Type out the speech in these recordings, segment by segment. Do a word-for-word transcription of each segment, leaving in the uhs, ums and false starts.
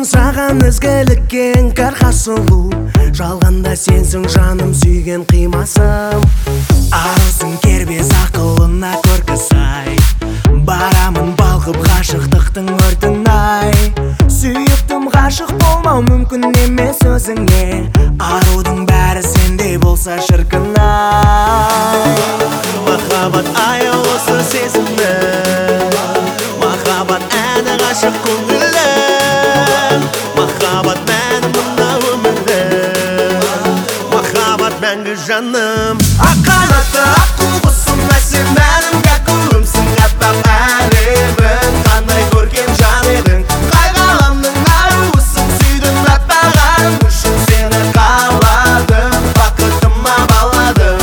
саған ізгілікке іңкәр сұлу, жалғанда сенсің жаным сүйген қимасым. Арысың кербез ақылына көркі сай, барамын балқып ғашықтықтың өртін ай. Сүйіктім ғашық болмау мүмкін емес өзіңе, арудың бәрі сендей болса шіркін ай. Махаббат аяулысы сезімді, махаббат әні ғашық көңілі, махаббат мәні мына өмірді, махаббат мәңгі жаным. Ақ қанатты аққу құсым, әсем мәнімге гүлімсің, аппақ әлемің қандай көркем жан едің. Қай ғаламның аруысың, сүйдім аппақ арым үшін сені қаладым, бақытыма баладым.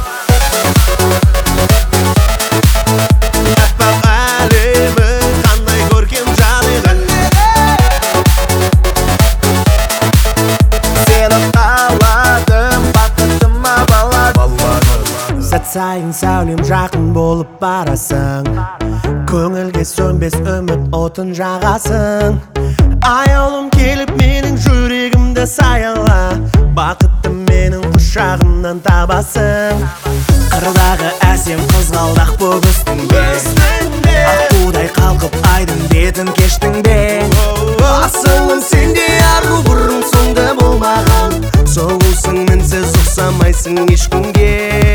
Аппақ әлемің қандай көркем жан едің, сені қаладым, бақытыма баладым. Сәт сайын сәулем жақын болып барасың, көңілге сөнбес үміт отын жағасың. Аяулым келіп менің жүрегімді саяла, бақытты менің құшағымнан табасың. Қырдағы әсем қызғалдақ боп өстің бе, аққудай қалқып айдың бетін кештің бе. Асылым сенде ару бұрын соңды болмаған, сұлусың мінсіз ұқсамайсың ешкімге.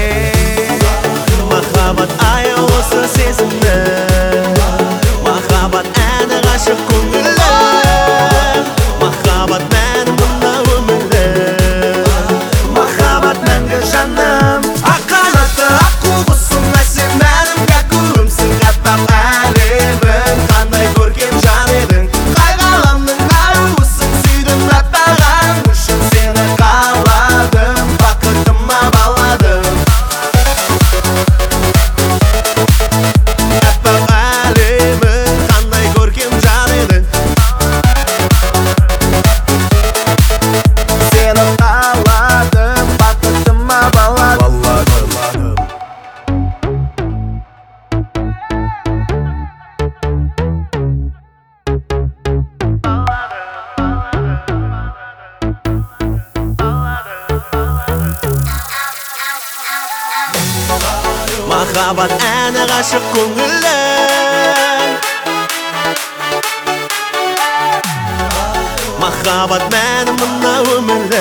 Махаббат аяулысы сезімді, махаббат әні ғашық көңілі, махаббат мәні мына өмірді, махаббат мәңгі жаным. Ақ қанатты аққу құсым, әсем мәнімге гүлімсің, аппақ әлемің қандай көркем жан едің. Қай ғаламның аруысың, сүйдім аппақ арым үшін сені қаладым, бақытыма баладым. Аппақ әлемің қандай көркем жан едің, сені қаладым, бақытыма баладым. Махаббат әні ғашық көңілі, махаббат мәні мына өмірді,